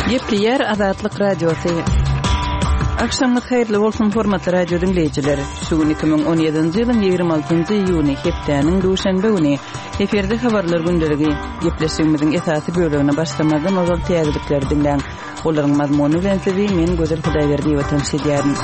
Gepleyer Azatlyk Radiosu. Akşamyz haýyrly bolsun hormatly radio dinleýijileri. Şugun 2017-nji ýylyň 26-njy iýuny hepdeniň duşanbe güni eferde habarlar gündeligi gepleşigimiziň esasy bölümine başlamadan ozal täzelikleri dinleň. Olaryň mazmuny bilen sizi men Gözel Hudaýberdi tanış edýärim.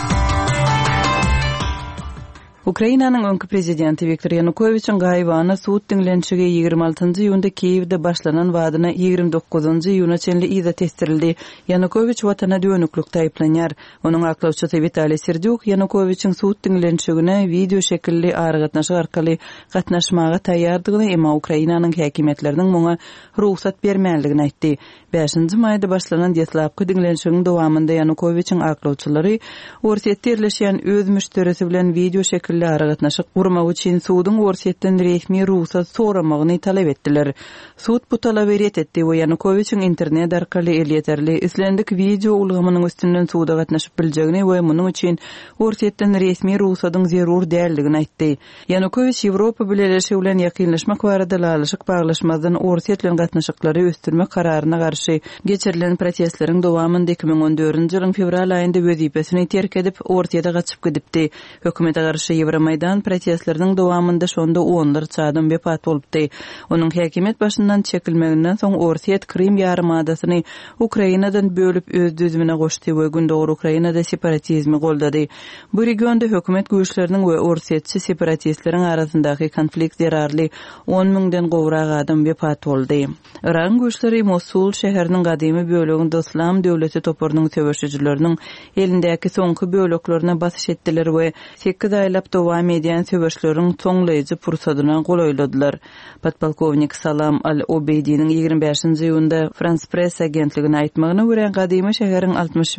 Ukrainanyň öňkü prezidenti Viktor Yanukovyçyň gaýbana suud dinlenşigi 26-njy iýunda Kiýewde başlanan wadyna 29-njy iýuna çenli izat etdirildi. Yanukovyç watana dönüklük taýplanýar. Onuň aklawçysy Vitaliy Serdyuk Yanukovyçyň suud dinlenşigine video şekilli aragatnaşyk arkaly gatnaşmaga taýýardygyny, emma Ukrainanyň häkimetleriniň muňa ruhsat bermäligini aýtdy. 5-nji maýda başlanan detlapky dinlenşigiň dowamında Yanukovyçyň aklawçylary Orsetde ýerleşýän öz müşterisi bilen video şekilli aragatnaşyk gurmak üçin suudun Orsetden resmi ruhsat soramagyny talap etdiler. Suud bu talaby ret etdi we Yanukovyçyň internet arkaly elýeterli islendik video ulgamynyň üstünden suuda gatnaşyp biljegini we munyň üçin Orsetden resmi ruhsatyň zerur däldigini aýtdy. Yanukovyç Ýewropa bilen bilen ýakynlaşmak barada lalaşyk baglaşmadan Orset bilen gatnaşyklary östürmek kararyna garşy geçirilen protestleriň dowamında 2014-nji ýylyň fevral aýynda wezipesini terk edip Orsetde gaçyp gidipdi. Hökümete garşy Ýewromaýdan protestleriniň dowamında şonda onlarça adam wepat bolupdy. Onuň häkimet başyndan çekilmeginden soň Orset Krim ýarymadasyny Ukrainadan bölüp öz düzümine goşdy we gündäki Ukrainada separatizmi goldady. Bu regionda hökümet güýçleriniň we Orsetçi separatistleriň arasyndaky konflikt zerarly 10 000den gowrak adam wepat boldy. Iran güýçleri Mosul şäheriniň gadymy böleginde Islam döwleti toparynyň söwüşçileriniň elindäki soňky böleklerine basyş etdiler we 8 aýlap dowam edýän söwüşleriň toňlaýjy pursatyna golaýladylar. Podpolkovnik Salam Al-Obeydiň 25-nji ýylda France Press agentligine aýtmagyna görä gadymy şäheriň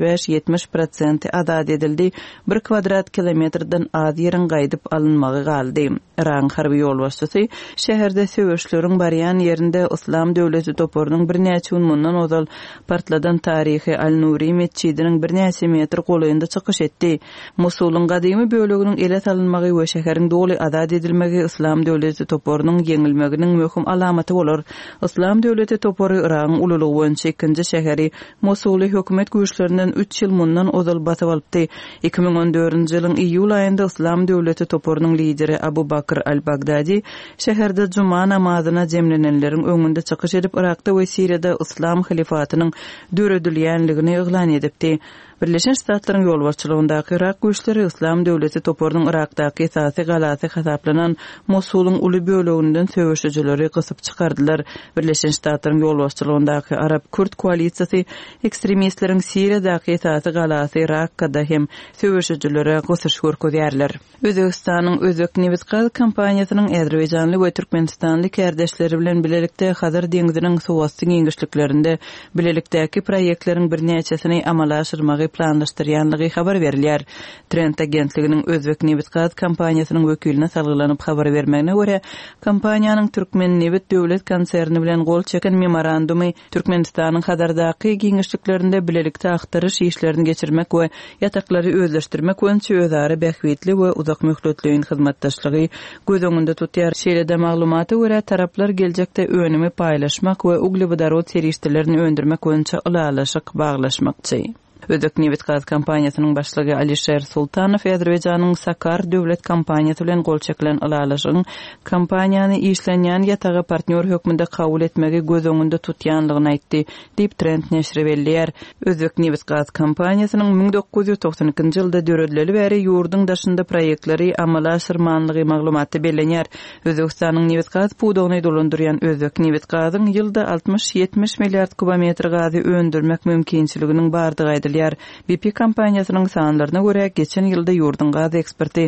65-70% azad edildi. 1 kvadrat kilometrden az ýerin gaýdyp alynmagy galdy. Iran harby ýolbaşçysy şäherde söwüşleriň barýan ýerinde Islam döwleti toparynyň bir näçe mundan ozal partladan tarihi Al-Nuri mescidiniň bir näçe metr golayynda çykyş etdi. Mosulyň gadymy böleginiň ele salynmagy we şäheriň doly azad edilmegi Islam döwleti toparynyň ýeňilmeginiň möhüm alamaty bolar. Islam döwleti topary Iranyň ululygy boýunça ikinji şäheri Mosuly hökümet güýçlerinden 3 ýyl mundan ozal basyp alypdy. 2014-nji ýylyň iýul aýynda Islam döwleti toparynyň lideri Abu Bakr al-Bagdadi şäherde juma namazyna jemlenenleriň öňünde çykyş edip Irakda we Siriýada Islam halifatynyň döredilýänligini eglan edipdi. Birleşen Ştatlaryň ýolbaşçylygyndaky Irak güýçleri Islam döwleti toparynyň Irakdaky esasy galasy hasaplanan Mosulyň uly böleginden söwüşçileri gysyp çykardylar. Birleşen Ştatlaryň ýolbaşçylygyndaky Arab-Kürt koalisiýasy ekstremistleriň Siriýadaky esasy galasy Irakda hem söwüşçilere gysyş görkezýärler. Özbekistanyň Özbek Neft gaz kompaniýasynyň Azerbaýjanly we Türkmenistanly kärdeşleri bilen bilelikde Hazar deňiziniň suwasty giňişliklerinde bilelikdäki proýektleriň bir näçesini amala aşyrmagy planlaşdyrýanlygy habar berilýär. Trend agentliginiň Özbek Neft gaz kompaniýasynyň wekiline salgylanyp habar bermegine görä, kompaniýanyň Türkmen Neft döwlet konserni bilen gol çeken memorandumy Türkmenistanyň Hazardaky giňişliklerinde bilelikde aktaryş işlerini geçirmek we ýataklary özleşdirmek üçin özara bähwetli we uzak möhletliğin hyzmatdaşlygy göz öňünde tutýar. Şeýle-de maglumaty görä taraplar geljekde önümi paýlaşmak we uglevodorod serişdelerini öndürmek üçin ulalaşyk baglaşmakçy. Özbek Neft gaz kompaniýasynyň başlygy Alisher Sultanow Azerbaýjanyň Sakar döwlet kompaniýasy bilen gol çekilen ulalaşygyň kompaniýany işlenýän ýataga partner hökmünde kabul etmegi göz öňünde tutýanlygyny aýtdy, diýip Trend neşri belliýär. Özbek Neft gaz kompaniýasynyň 1992-nji ýylda döredileli bäri ýurduň daşynda proýektleri amala aşyrmanlygy maglumaty bellenýär. Özbekistanyň neft gaz puwdugyny dolandyrýan Özbek Neft gazyň ýylda 60-70 milliard kubometr gazy öndürmek mümkinçiliginiň bardygy aýdylýar. BP kompaniýasynyň sanlaryna görä geçen ýylda ýurduň gaz eksporty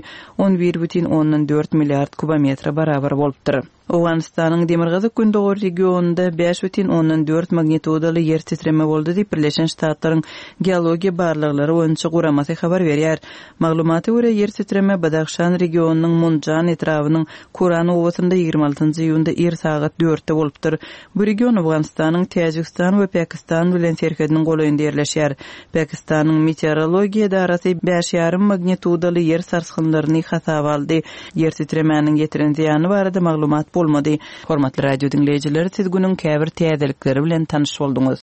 11,4 milliard kubometr barabar bolupdyr. Owganistanyň Demirgazyk gündäki regionunda 5,4 magnitudaly yer titreme boldy diýip Birleşen Ştatlaryň geologiýa barlyklary boýunça guramasy habar berýär. Maglumaty görä yer titreme Badakhşan regionunyň Munjan etrawynyň Kuran owasynda 26-njy ýylda er sagat 4-de bolupdyr. Bu region Owganistanyň Täjikistan we Pakistan bilen serhediniň golaýynda ýerleşýär. Pakistanyň meteorologiýa idarasy 5,5 magnitudaly yer sarsgynlaryny hasaba aldy. Yer titremeniň getiren ziýany barada maglumat bolmady. Hormatly radio dinleyijiler, siz günüň käbir täzelikleri bilen tanış boldunuz.